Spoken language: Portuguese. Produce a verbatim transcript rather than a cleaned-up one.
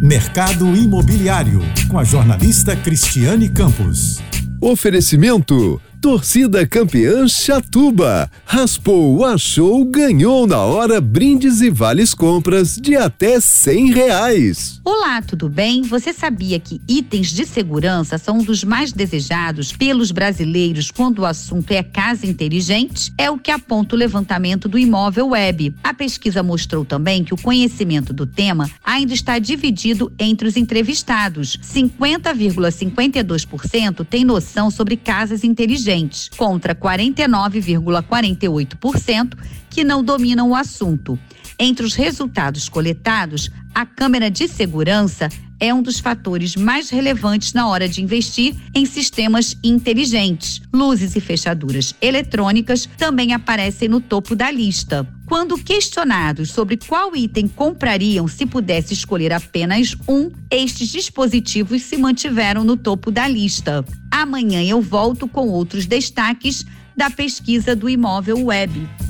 Mercado Imobiliário, com a jornalista Cristiane Campos. Oferecimento: Torcida Campeã Chatuba. Raspou, achou, ganhou na hora brindes e vales compras de até cem reais. Olá, tudo bem? Você sabia que itens de segurança são um dos mais desejados pelos brasileiros quando o assunto é casa inteligente? É o que aponta o levantamento do Imóvel Web. A pesquisa mostrou também que o conhecimento do tema ainda está dividido entre os entrevistados. cinquenta vírgula cinquenta e dois por cento tem noção sobre casas inteligentes, contra quarenta e nove vírgula quarenta e oito por cento que não dominam o assunto. Entre os resultados coletados, a câmera de segurança é um dos fatores mais relevantes na hora de investir em sistemas inteligentes. Luzes e fechaduras eletrônicas também aparecem no topo da lista. Quando questionados sobre qual item comprariam se pudesse escolher apenas um, estes dispositivos se mantiveram no topo da lista. Amanhã eu volto com outros destaques da pesquisa do Imóvel Web.